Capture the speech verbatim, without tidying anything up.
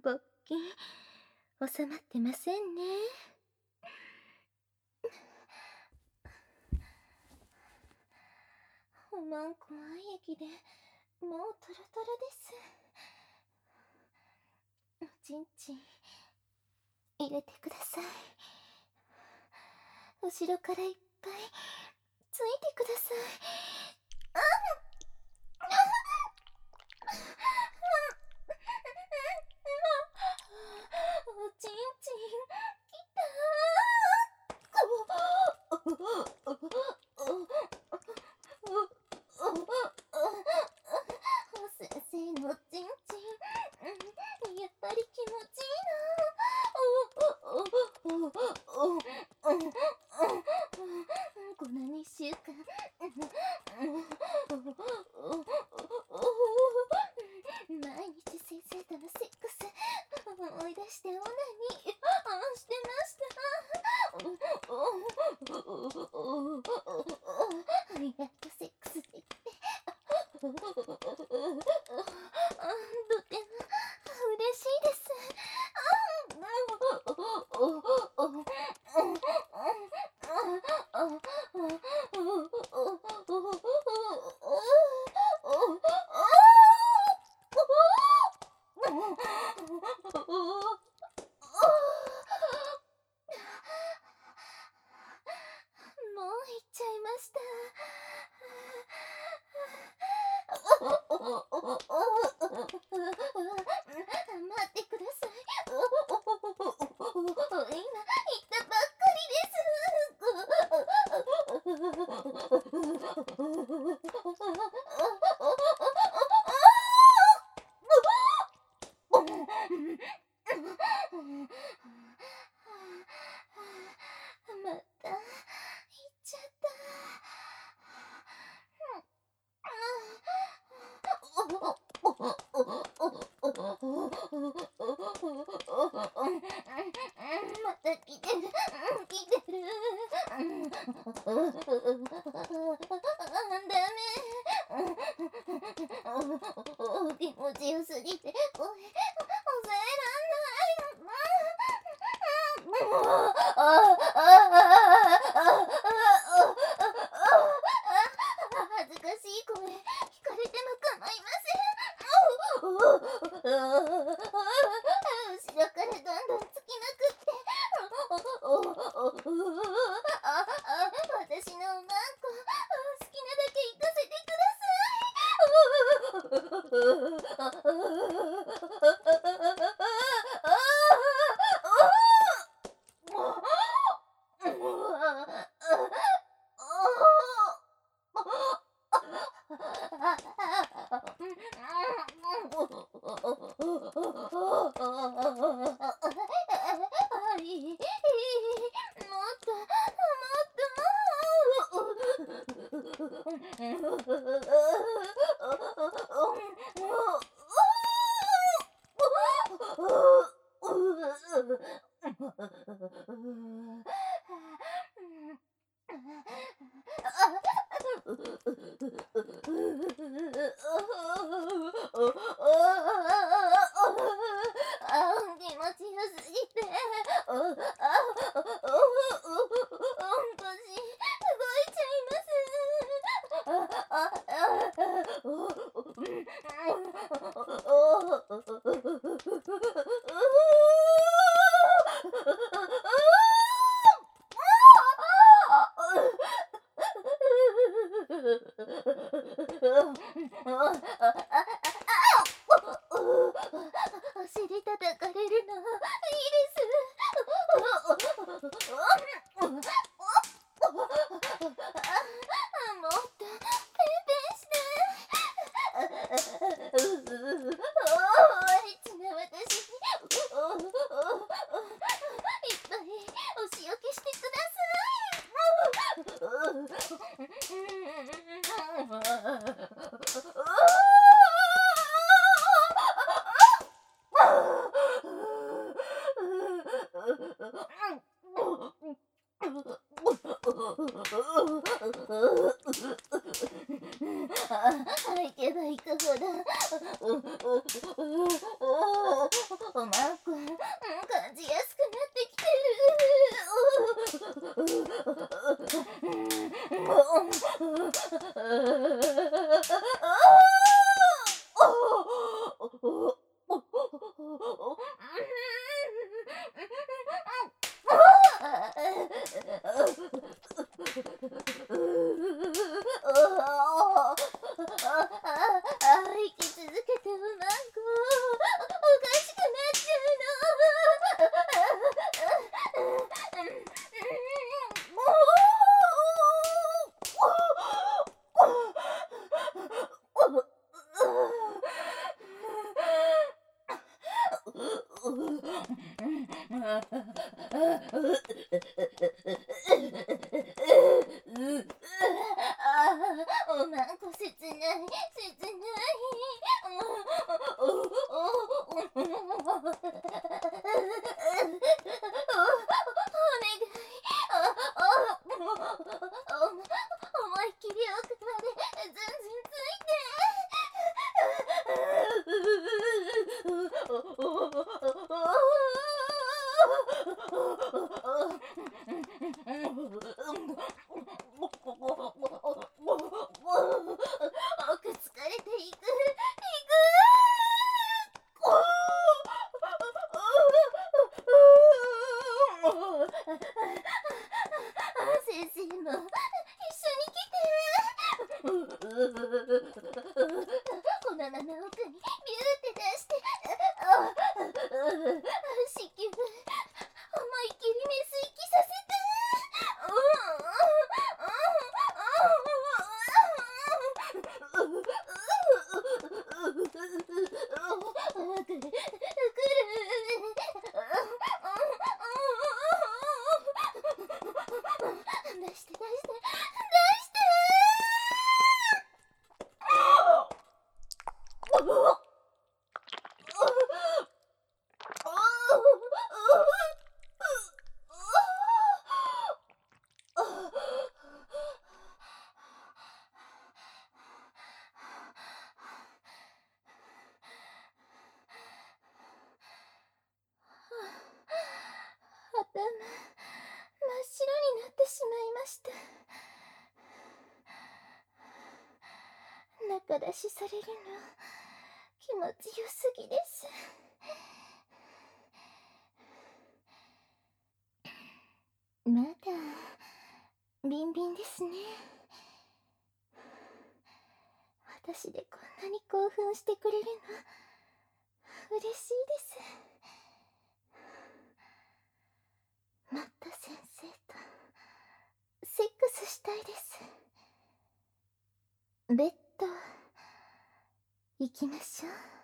勃起収まってませんね。おまんこ愛液でもうトロトロです。おちんちん入れてください。後ろからいっぱいついてください。あっおちんちんきたー。先生のおちんちんやっぱり気持ちいいな。このにしゅうかん毎日先生とのセックス思い出してオナニーしてました。やっとセックスできてとても嬉しいです。もう行っちゃいました。待ってください。今行ったばっかりです。また行っちゃった。また来てる来てる。ダメ。気持ちよすぎて声抑えらんない。恥ずかしい声聞かれても構いません。後ろからどんどんつきまくって私のおまんこ好きなだけ行かせてください。もっと気持ちよすぎて腰動いちゃいます。お尻叩かれるのいいです。もっとペンペンして。エッチな私にいっぱいお仕置きしてくださ行けば行くほどおまん生き続けてもなんかおかしくなっちゃおまんこ切ない切ないお願い思いっきり奥までずんずんついて奥疲れていくいく先生も一緒に来てこのまま奥にビューって出して子宮思いっきりメス息させてくるくる出して出して出して頭真っ白になってしまいました。中出しされるの気持ちよすぎです。まだビンビンですね。私でこんなに興奮してくれるの嬉しいです。もっと先生とセックスしたいです。ベッド行きましょう。